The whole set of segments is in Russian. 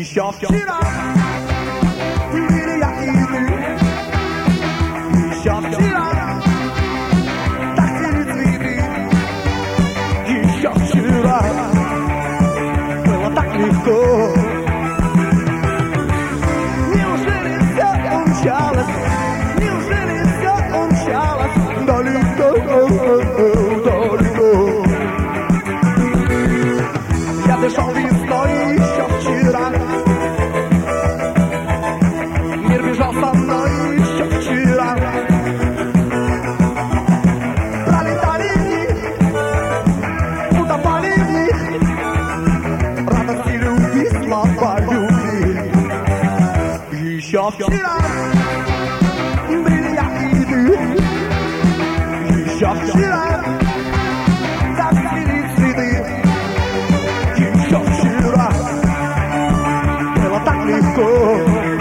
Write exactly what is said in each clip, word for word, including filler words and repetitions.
Еще вчера были я и ты. Еще вчера так цвели цветы. Еще вчера было так легко. Неужели все умчалось? Неужели все умчалось? Далеко, далеко. Я дышал весной еще вчера. Мир бежал со мной еще вчера. Пролетали дни, утопали в них. Радости, любви, слова любви. Еще вчера были я и ты. Еще вчера так цвели цветы. Еще вчера было так легко.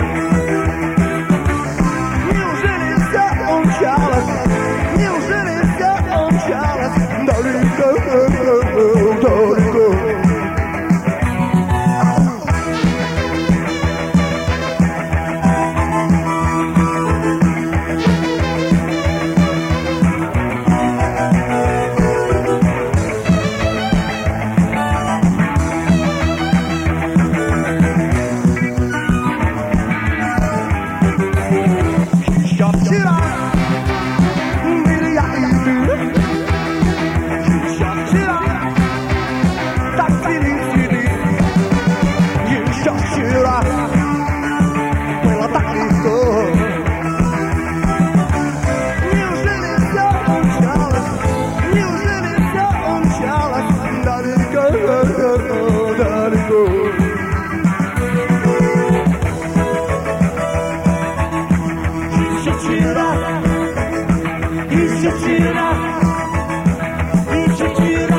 Неужели все умчалось? Неужели все умчалось? Далеко, далеко. Еще вчера были я и ты. Еще вчера так цвели цветы. Еще вчера было так легко. Неужели все умчалось? Неужели все умчалось? Далеко, далеко. Еще вчера, еще вчера, еще вчера.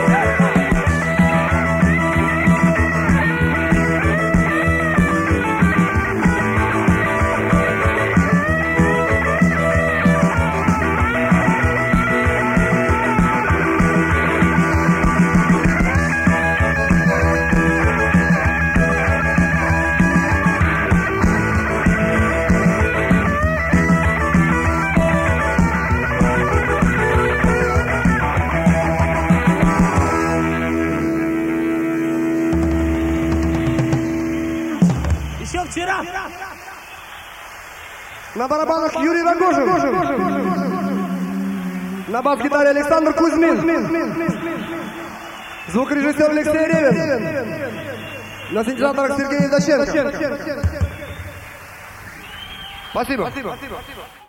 Еще вчера. На барабанах Юрий Рогожин. На бас-гитаре Александр Кузьмин. Звукорежиссер Алексей Ревин. На синтезаторах Сергей Евдоченко. Спасибо.